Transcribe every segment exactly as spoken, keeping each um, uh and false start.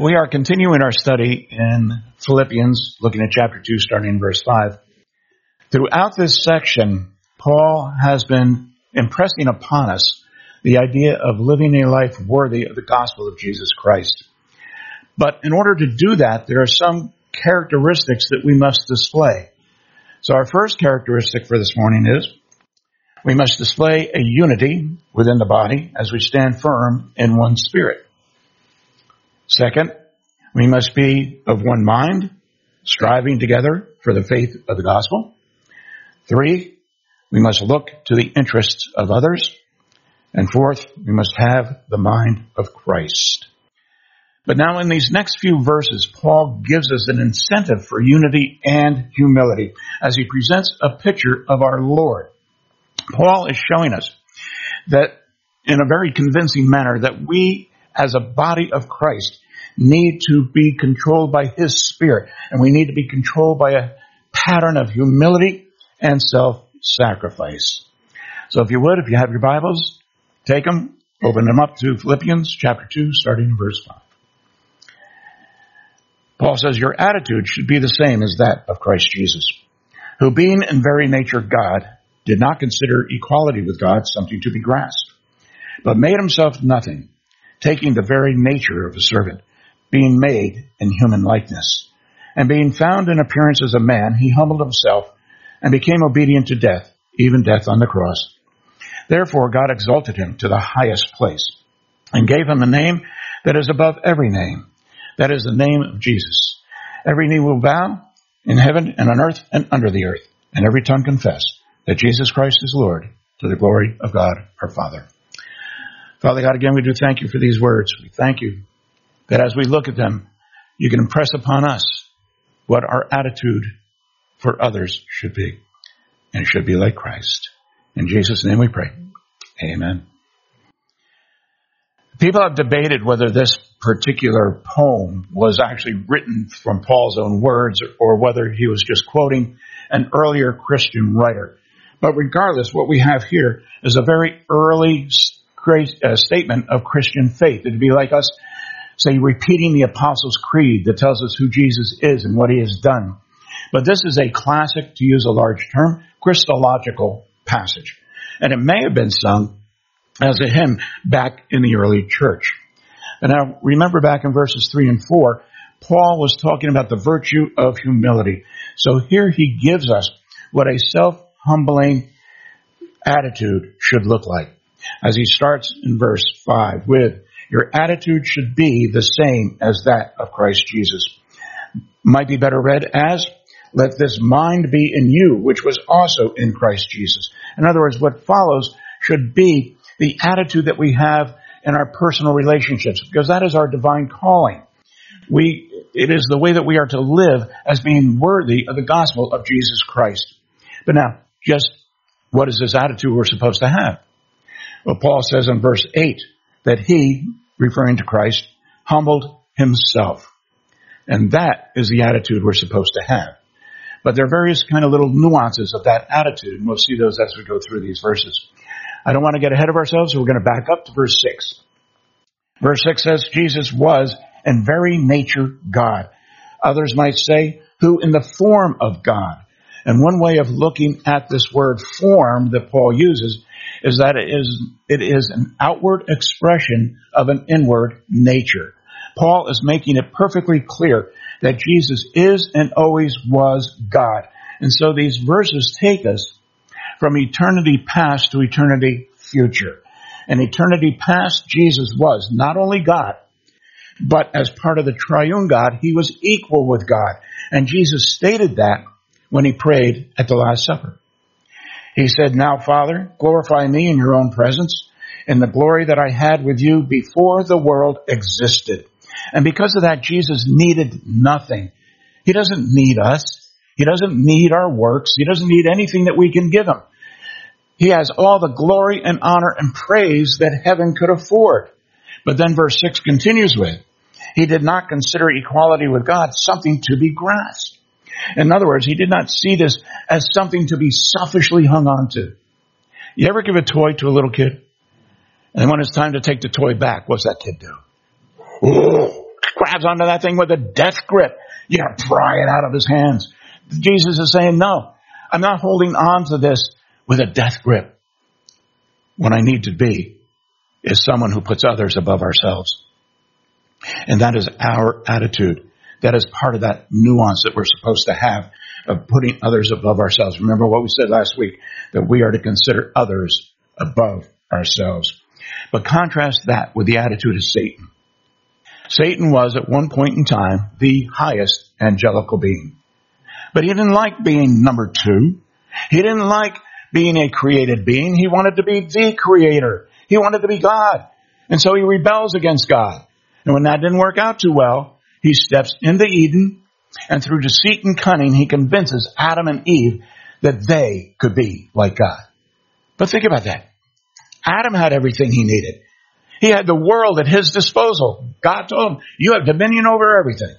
We are continuing our study in Philippians, looking at chapter two, starting in verse five. Throughout this section, Paul has been impressing upon us the idea of living a life worthy of the gospel of Jesus Christ. But in order to do that, there are some characteristics that we must display. So our first characteristic for this morning is we must display a unity within the body as we stand firm in one spirit. Second, we must be of one mind, striving together for the faith of the gospel. Three, we must look to the interests of others. And fourth, we must have the mind of Christ. But now in these next few verses, Paul gives us an incentive for unity and humility as he presents a picture of our Lord. Paul is showing us that in a very convincing manner that we as a body of Christ need to be controlled by His Spirit, and we need to be controlled by a pattern of humility and self-sacrifice. So if you would, if you have your Bibles, take them, open them up to Philippians chapter two, starting in verse five. Paul says, your attitude should be the same as that of Christ Jesus, who being in very nature God, did not consider equality with God something to be grasped, but made himself nothing, taking the very nature of a servant, being made in human likeness. And being found in appearance as a man, he humbled himself and became obedient to death, even death on the cross. Therefore God exalted him to the highest place and gave him a name that is above every name. That is the name of Jesus. Every knee will bow in heaven and on earth and under the earth, and every tongue confess that Jesus Christ is Lord, to the glory of God our Father. Father God, again, we do thank you for these words. We thank you that as we look at them, you can impress upon us what our attitude for others should be, and should be like Christ. In Jesus' name we pray. Amen. People have debated whether this particular poem was actually written from Paul's own words or whether he was just quoting an earlier Christian writer. But regardless, what we have here is a very early uh, statement of Christian faith. It'd be like us, say, repeating the Apostles' Creed that tells us who Jesus is and what he has done. But this is a classic, to use a large term, Christological passage. And it may have been sung as a hymn back in the early church. And now, remember back in verses three and four, Paul was talking about the virtue of humility. So here he gives us what a self-humbling attitude should look like. As he starts in verse five with, your attitude should be the same as that of Christ Jesus. Might be better read as, let this mind be in you, which was also in Christ Jesus. In other words, what follows should be the attitude that we have in our personal relationships, because that is our divine calling. We, it is the way that we are to live as being worthy of the gospel of Jesus Christ. But now, just what is this attitude we're supposed to have? Well, Paul says in verse eight that he, referring to Christ, humbled himself. And that is the attitude we're supposed to have. But there are various kind of little nuances of that attitude, and we'll see those as we go through these verses. I don't want to get ahead of ourselves, so we're going to back up to verse six. Verse six says, Jesus was in very nature God. Others might say, who in the form of God. And one way of looking at this word form that Paul uses is that it is, it is an outward expression of an inward nature. Paul is making it perfectly clear that Jesus is and always was God. And so these verses take us from eternity past to eternity future. In eternity past, Jesus was not only God, but as part of the triune God, he was equal with God. And Jesus stated that when he prayed at the Last Supper. He said, now, Father, glorify me in your own presence in the glory that I had with you before the world existed. And because of that, Jesus needed nothing. He doesn't need us. He doesn't need our works. He doesn't need anything that we can give him. He has all the glory and honor and praise that heaven could afford. But then verse six continues with, he did not consider equality with God something to be grasped. In other words, he did not see this as something to be selfishly hung on to. You ever give a toy to a little kid? And when it's time to take the toy back, what's that kid do? Oh, grabs onto that thing with a death grip. You got to pry it out of his hands. Jesus is saying, no, I'm not holding on to this with a death grip. What I need to be is someone who puts others above ourselves. And that is our attitude. That is part of that nuance that we're supposed to have of putting others above ourselves. Remember what we said last week, that we are to consider others above ourselves. But contrast that with the attitude of Satan. Satan was at one point in time the highest angelical being. But he didn't like being number two. He didn't like being a created being. He wanted to be the creator. He wanted to be God. And so he rebels against God. And when that didn't work out too well, he steps into Eden, and through deceit and cunning, he convinces Adam and Eve that they could be like God. But think about that. Adam had everything he needed. He had the world at his disposal. God told him, you have dominion over everything.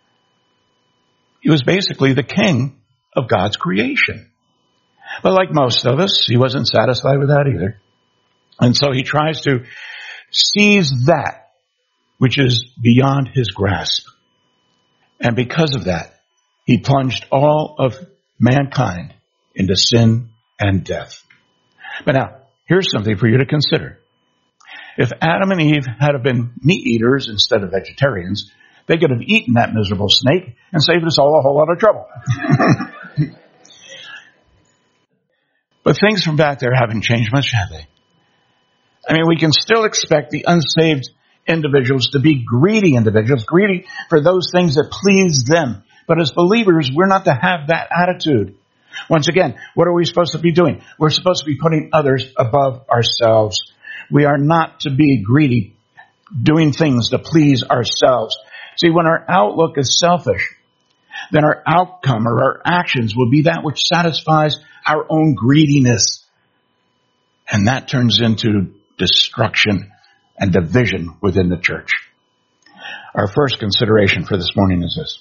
He was basically the king of God's creation. But like most of us, he wasn't satisfied with that either. And so he tries to seize that which is beyond his grasp. And because of that, he plunged all of mankind into sin and death. But now, here's something for you to consider. If Adam and Eve had have been meat eaters instead of vegetarians, they could have eaten that miserable snake and saved us all a whole lot of trouble. But things from back there haven't changed much, have they? I mean, we can still expect the unsaved individuals to be greedy individuals, greedy for those things that please them. But as believers, we're not to have that attitude. Once again, what are we supposed to be doing? We're supposed to be putting others above ourselves. We are not to be greedy, doing things to please ourselves. See, when our outlook is selfish, then our outcome or our actions will be that which satisfies our own greediness. And that turns into destruction and division within the church. Our first consideration for this morning is this.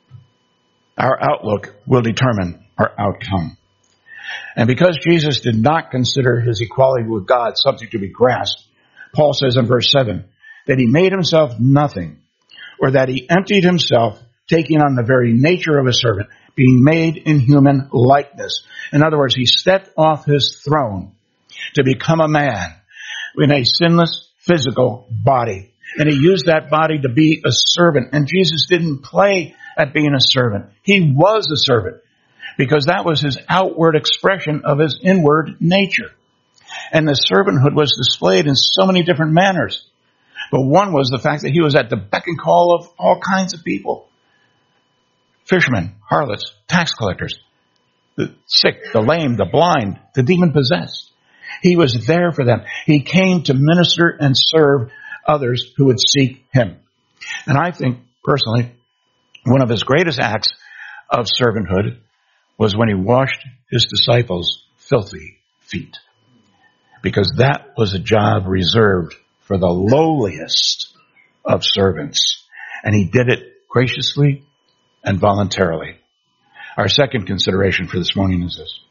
Our outlook will determine our outcome. And because Jesus did not consider his equality with God something to be grasped, Paul says in verse seven that he made himself nothing, or that he emptied himself, taking on the very nature of a servant, being made in human likeness. In other words, he stepped off his throne to become a man in a sinless physical body. And he used that body to be a servant. And Jesus didn't play at being a servant. He was a servant because that was his outward expression of his inward nature. And the servanthood was displayed in so many different manners. But one was the fact that he was at the beck and call of all kinds of people. Fishermen, harlots, tax collectors, the sick, the lame, the blind, the demon-possessed. He was there for them. He came to minister and serve others who would seek him. And I think, personally, one of his greatest acts of servanthood was when he washed his disciples' filthy feet. Because that was a job reserved for the lowliest of servants. And he did it graciously and voluntarily. Our second consideration for this morning is this.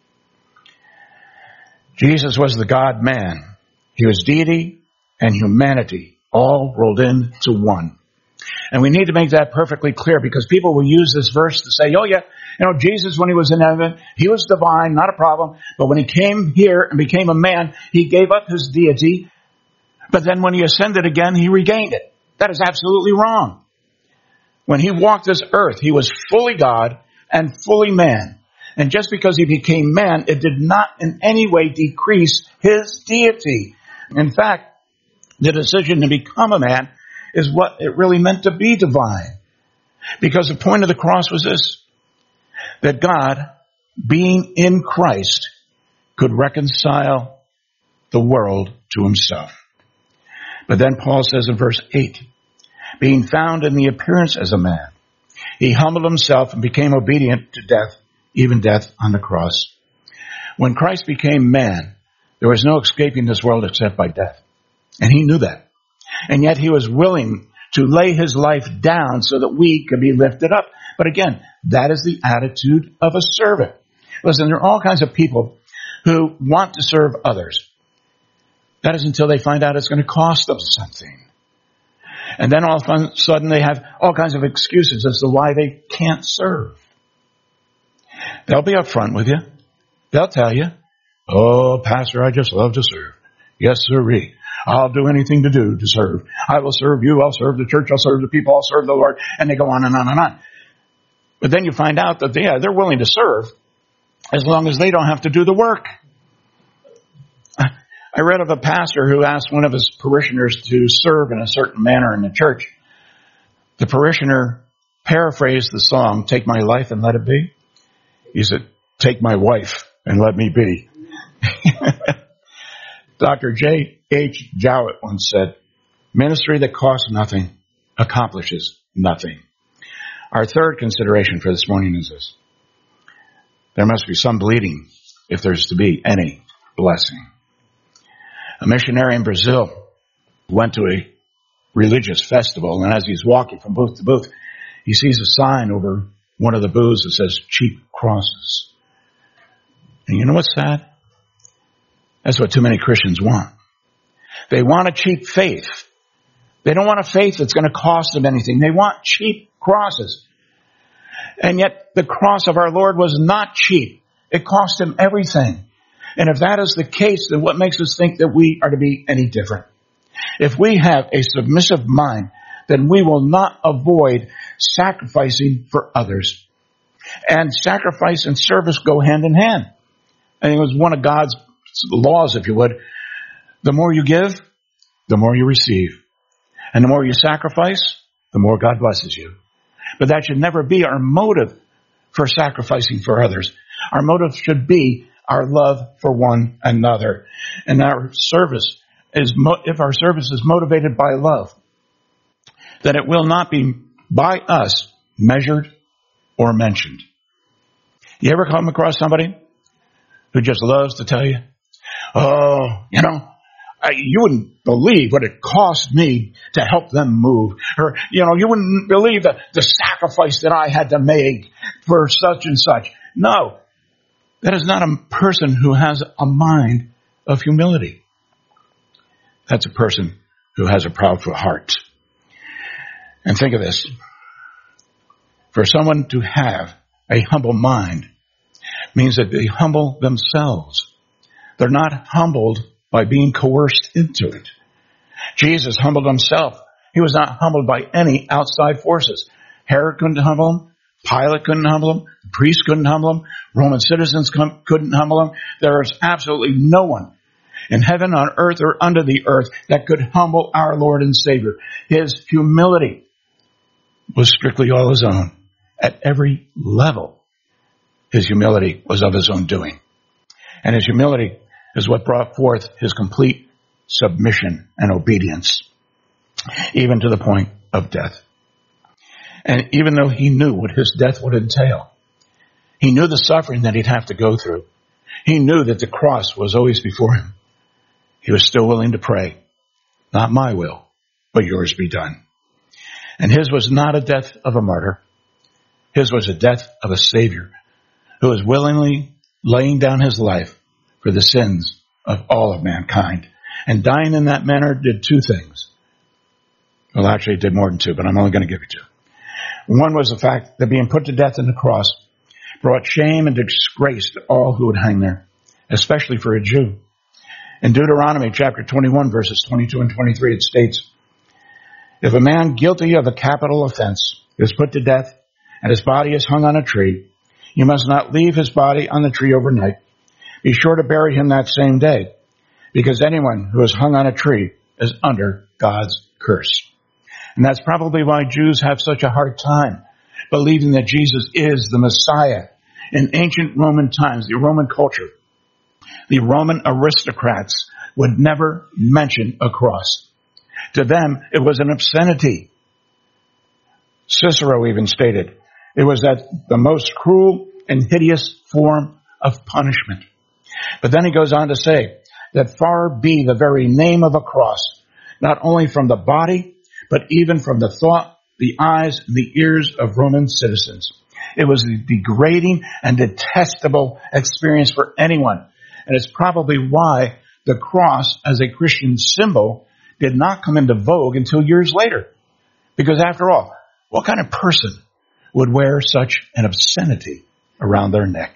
Jesus was the God-man. He was deity and humanity all rolled into one. And we need to make that perfectly clear because people will use this verse to say, oh yeah, you know, Jesus, when he was in heaven, he was divine, not a problem. But when he came here and became a man, he gave up his deity. But then when he ascended again, he regained it. That is absolutely wrong. When he walked this earth, he was fully God and fully man. And just because he became man, it did not in any way decrease his deity. In fact, the decision to become a man is what it really meant to be divine. Because the point of the cross was this, that God, being in Christ, could reconcile the world to himself. But then Paul says in verse eight, being found in the appearance as a man, he humbled himself and became obedient to death, even death on the cross. When Christ became man, there was no escaping this world except by death. And he knew that. And yet he was willing to lay his life down so that we could be lifted up. But again, that is the attitude of a servant. Listen, there are all kinds of people who want to serve others. That is until they find out it's going to cost them something. And then all of a sudden they have all kinds of excuses as to why they can't serve. They'll be upfront with you. They'll tell you, oh, Pastor, I just love to serve. Yes, sirree. I'll do anything to do to serve. I will serve you. I'll serve the church. I'll serve the people. I'll serve the Lord. And they go on and on and on. But then you find out that, yeah, they're willing to serve as long as they don't have to do the work. I read of a pastor who asked one of his parishioners to serve in a certain manner in the church. The parishioner paraphrased the song, "Take my life and let it be." He said, "Take my wife and let me be." Doctor J H Jowett once said, "Ministry that costs nothing accomplishes nothing." Our third consideration for this morning is this: there must be some bleeding if there's to be any blessing. A missionary in Brazil went to a religious festival, and as he's walking from booth to booth, he sees a sign over one of the booths that says "cheap crosses." And you know what's sad? That's what too many Christians want. They want a cheap faith. They don't want a faith that's going to cost them anything. They want cheap crosses. And yet the cross of our Lord was not cheap. It cost him everything. And if that is the case, then what makes us think that we are to be any different? If we have a submissive mind, then we will not avoid sacrificing for others. And sacrifice and service go hand in hand. I think it was one of God's laws, if you would. The more you give, the more you receive. And the more you sacrifice, the more God blesses you. But that should never be our motive for sacrificing for others. Our motive should be our love for one another. And our service is, if our service is motivated by love, then it will not be by us measured or mentioned. You ever come across somebody who just loves to tell you, "Oh, you know, I, you wouldn't believe what it cost me to help them move." Or, you know, you wouldn't believe the, the sacrifice that I had to make for such and such. No, that is not a person who has a mind of humility. That's a person who has a proudful heart. And think of this. For someone to have a humble mind means that they humble themselves. They're not humbled by being coerced into it. Jesus humbled himself. He was not humbled by any outside forces. Herod couldn't humble him. Pilate couldn't humble him. The priests couldn't humble him. Roman citizens couldn't humble him. There is absolutely no one in heaven, on earth, or under the earth that could humble our Lord and Savior. His humility was strictly all his own. At every level, his humility was of his own doing. And his humility is what brought forth his complete submission and obedience, even to the point of death. And even though he knew what his death would entail, he knew the suffering that he'd have to go through. He knew that the cross was always before him. He was still willing to pray, "Not my will, but yours be done." And his was not a death of a martyr. His was a death of a Savior who was willingly laying down his life for the sins of all of mankind. And dying in that manner did two things. Well, actually it did more than two, but I'm only going to give you two. One was the fact that being put to death on the cross brought shame and disgrace to all who would hang there, especially for a Jew. In Deuteronomy chapter twenty-one, verses twenty-two and twenty-three, it states, "If a man guilty of a capital offense is put to death and his body is hung on a tree, you must not leave his body on the tree overnight. Be sure to bury him that same day, because anyone who is hung on a tree is under God's curse." And that's probably why Jews have such a hard time believing that Jesus is the Messiah. In ancient Roman times, the Roman culture, the Roman aristocrats would never mention a cross. To them, it was an obscenity. Cicero even stated, it was that the most cruel and hideous form of punishment. But then he goes on to say that far be the very name of a cross, not only from the body, but even from the thought, the eyes, and the ears of Roman citizens. It was a degrading and detestable experience for anyone. And it's probably why the cross as a Christian symbol did not come into vogue until years later. Because after all, what kind of person would wear such an obscenity around their neck?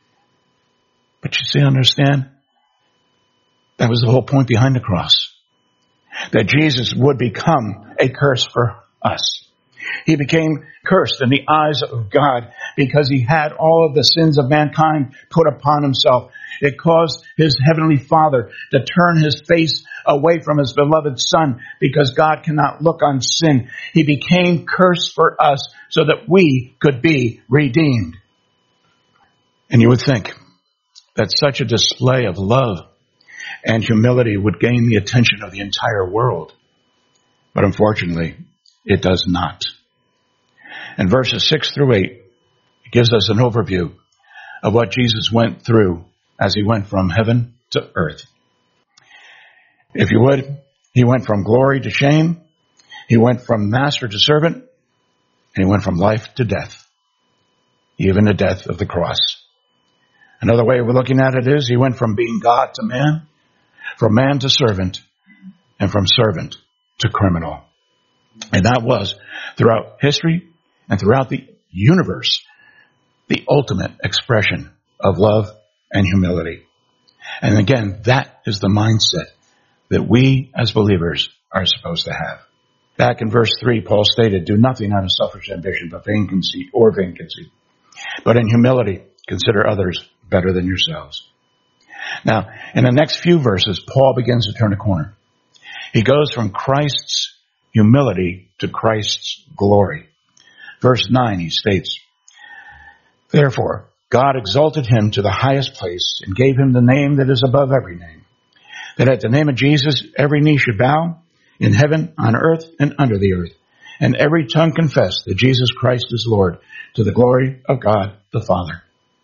But you see, understand? That was the whole point behind the cross. That Jesus would become a curse for us. He became cursed in the eyes of God because he had all of the sins of mankind put upon himself. It caused his heavenly Father to turn his face away from his beloved Son because God cannot look on sin. He became cursed for us so that we could be redeemed. And you would think that such a display of love and humility would gain the attention of the entire world. But unfortunately, it does not. In verses six through eight, it gives us an overview of what Jesus went through as he went from heaven to earth. If you would, he went from glory to shame. He went from master to servant. And he went from life to death, even the death of the cross. Another way of looking at it is he went from being God to man, from man to servant, and from servant to criminal. And that was throughout history and throughout the universe, the ultimate expression of love and humility. And again, that is the mindset that we as believers are supposed to have. Back in verse three, Paul stated, do nothing out of selfish ambition, but vain conceit or vain conceit. But in humility, consider others better than yourselves. Now, in the next few verses, Paul begins to turn a corner. He goes from Christ's humility to Christ's glory. Verse nine, he states, therefore, God exalted him to the highest place and gave him the name that is above every name, that at the name of Jesus every knee should bow, in heaven, on earth, and under the earth, and every tongue confess that Jesus Christ is Lord, to the glory of God the Father.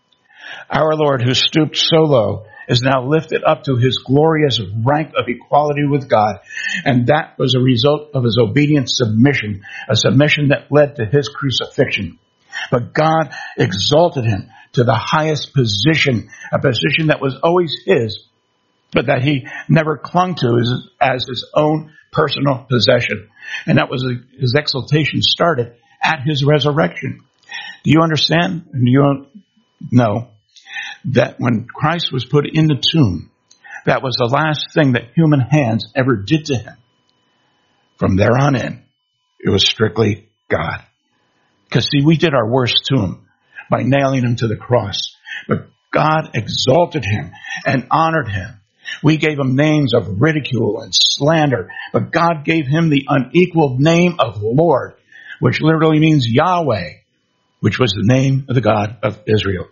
Our Lord, who stooped so low, is now lifted up to his glorious rank of equality with God, and that was a result of his obedient submission, a submission that led to his crucifixion. But God exalted him to the highest position, a position that was always his, but that he never clung to as, as his own personal possession. And that was a, his exaltation started at his resurrection. Do you understand? Do you know that when Christ was put in the tomb, that was the last thing that human hands ever did to him? From there on in, it was strictly God. Because see, we did our worst to him by nailing him to the cross. But God exalted him and honored him. We gave him names of ridicule and slander, but God gave him the unequaled name of Lord, which literally means Yahweh, which was the name of the God of Israel.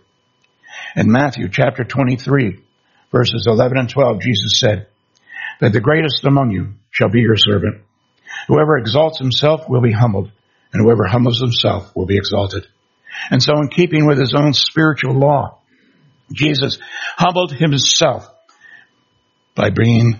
In Matthew chapter twenty-three, verses eleven and twelve, Jesus said that the greatest among you shall be your servant. Whoever exalts himself will be humbled, and whoever humbles himself will be exalted. And so in keeping with his own spiritual law, Jesus humbled himself by being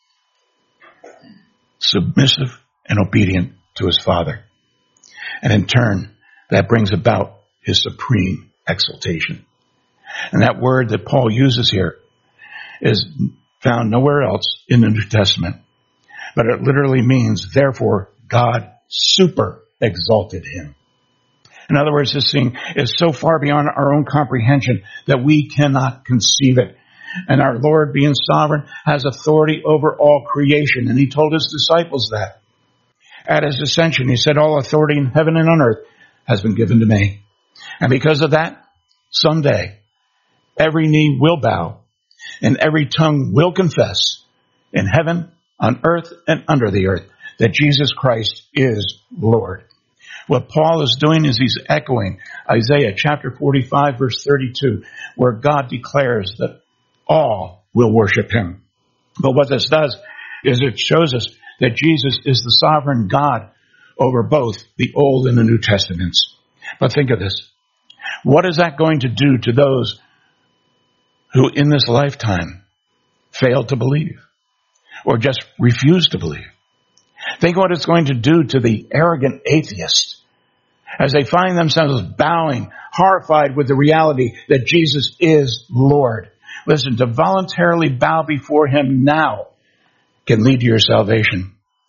submissive and obedient to his Father. And in turn, that brings about his supreme exaltation. And that word that Paul uses here is found nowhere else in the New Testament. But it literally means, therefore, God super exalted him. In other words, this thing is so far beyond our own comprehension that we cannot conceive it. And our Lord, being sovereign, has authority over all creation. And he told his disciples that. At his ascension, he said, all authority in heaven and on earth has been given to me. And because of that, someday, every knee will bow and every tongue will confess in heaven, on earth, and under the earth that Jesus Christ is Lord. What Paul is doing is he's echoing Isaiah chapter forty-five, verse thirty-two, where God declares that all will worship him. But what this does is it shows us that Jesus is the sovereign God over both the Old and the New Testaments. But think of this. What is that going to do to those who in this lifetime failed to believe or just refused to believe? Think what it's going to do to the arrogant atheist as they find themselves bowing, horrified with the reality that Jesus is Lord. Listen, to voluntarily bow before him now can lead to your salvation.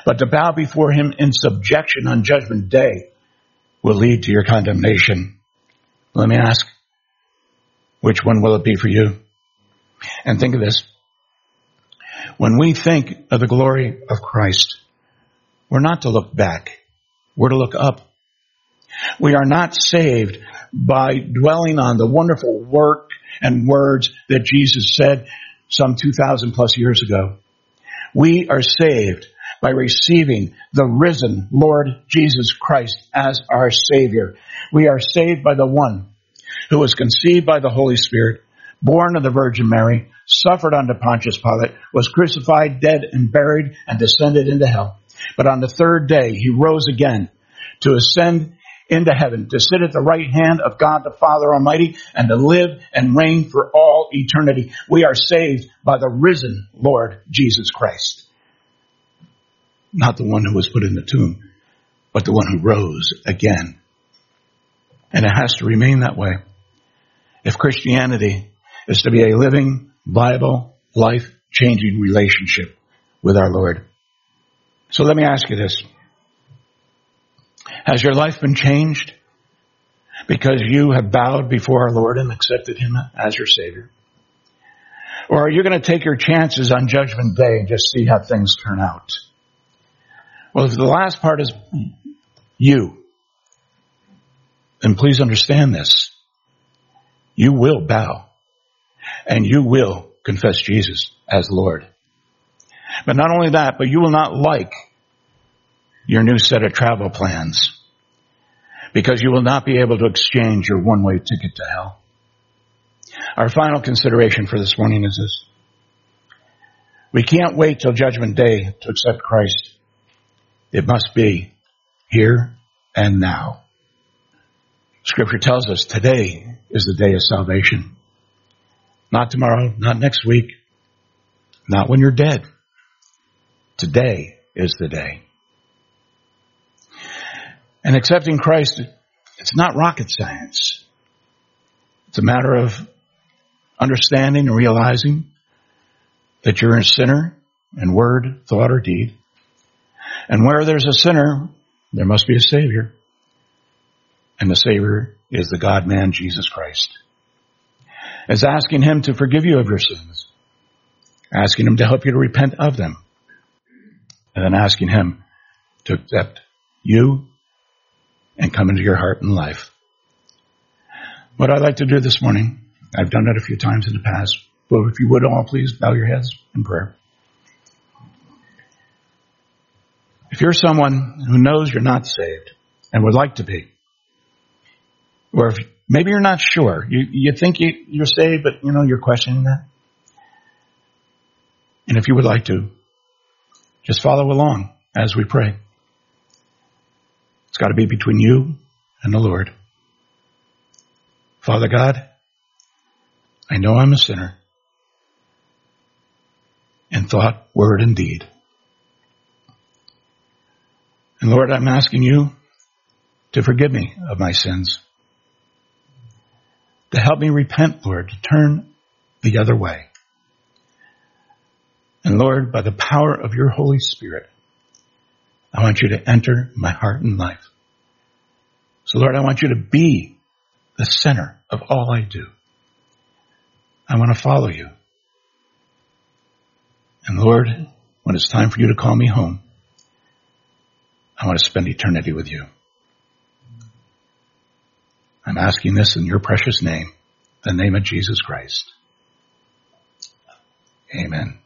But to bow before him in subjection on judgment day will lead to your condemnation. Let me ask, which one will it be for you? And think of this. When we think of the glory of Christ, we're not to look back. We're to look up. We are not saved by dwelling on the wonderful work and words that Jesus said some two thousand plus years ago. We are saved by receiving the risen Lord Jesus Christ as our Savior. We are saved by the one who was conceived by the Holy Spirit, born of the Virgin Mary, suffered under Pontius Pilate, was crucified, dead, and buried, and descended into hell. But on the third day, he rose again to ascend into heaven, to sit at the right hand of God the Father Almighty, and to live and reign for all eternity. We are saved by the risen Lord Jesus Christ. Not the one who was put in the tomb, but the one who rose again. And it has to remain that way. If Christianity is to be a living, viable, life-changing relationship with our Lord. So let me ask you this. Has your life been changed because you have bowed before our Lord and accepted him as your Savior? Or are you going to take your chances on Judgment Day and just see how things turn out? Well, if the last part is you, then please understand this. You will bow and you will confess Jesus as Lord. But not only that, but you will not like your new set of travel plans because you will not be able to exchange your one-way ticket to hell. Our final consideration for this morning is this. We can't wait till Judgment Day to accept Christ. It must be here and now. Scripture tells us today is the day of salvation. Not tomorrow, not next week, not when you're dead. Today is the day. And accepting Christ, it's not rocket science. It's a matter of understanding and realizing that you're a sinner in word, thought, or deed. And where there's a sinner, there must be a Savior. And the Savior is the God-man, Jesus Christ. It's asking him to forgive you of your sins. Asking him to help you to repent of them. And then asking him to accept you and come into your heart and life. What I'd like to do this morning, I've done it a few times in the past, but if you would all please bow your heads in prayer. If you're someone who knows you're not saved and would like to be, or if maybe you're not sure, you, you think you, you're saved, but you know you're questioning that. And if you would like to, just follow along as we pray. It's got to be between you and the Lord. Father God, I know I'm a sinner in thought, word, and deed. And Lord, I'm asking you to forgive me of my sins. To help me repent, Lord, to turn the other way. And Lord, by the power of your Holy Spirit, I want you to enter my heart and life. So Lord, I want you to be the center of all I do. I want to follow you. And Lord, when it's time for you to call me home, I want to spend eternity with you. I'm asking this in your precious name, the name of Jesus Christ. Amen.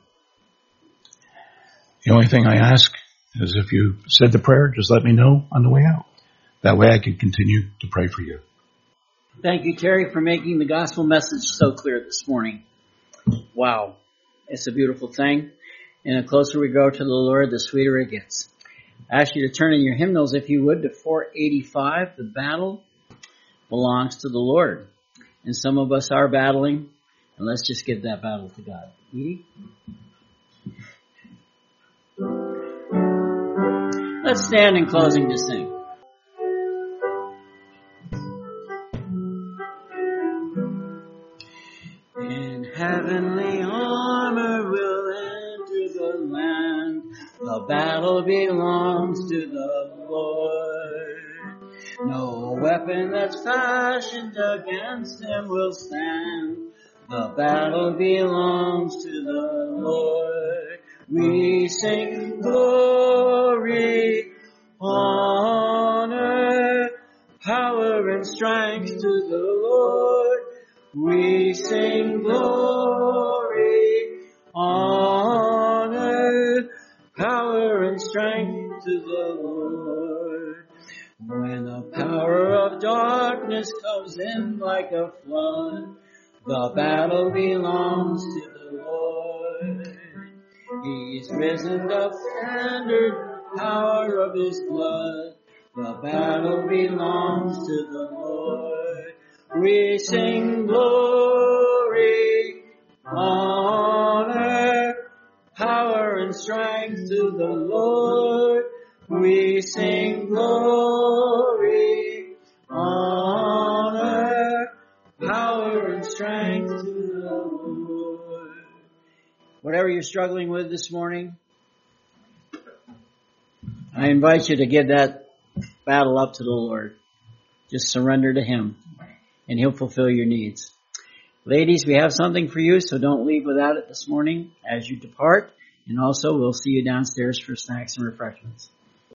The only thing I ask is if you said the prayer, just let me know on the way out. That way I can continue to pray for you. Thank you, Terry, for making the gospel message so clear this morning. Wow. It's a beautiful thing. And the closer we go to the Lord, the sweeter it gets. I ask you to turn in your hymnals, if you would, to four eighty-five. The battle belongs to the Lord. And some of us are battling. And let's just give that battle to God. Edie? Let's stand in closing to sing. In heavenly armor we'll enter the land. The The battle belongs to the Lord. No weapon that's fashioned against him will stand. The battle belongs to the Lord. We sing glory, honor, power and strength to the Lord. We sing glory, honor, power and strength to the Lord. When the power of darkness comes in like a flood, the battle belongs to the Lord. He's risen to standard, power of his blood. The battle belongs to the Lord. We sing glory, honor, power and strength to the Lord. We sing glory, honor, power and strength to the Lord. Whatever you're struggling with this morning, I invite you to give that battle up to the Lord. Just surrender to him, and he'll fulfill your needs. Ladies, we have something for you, so don't leave without it this morning as you depart. And also, we'll see you downstairs for snacks and refreshments.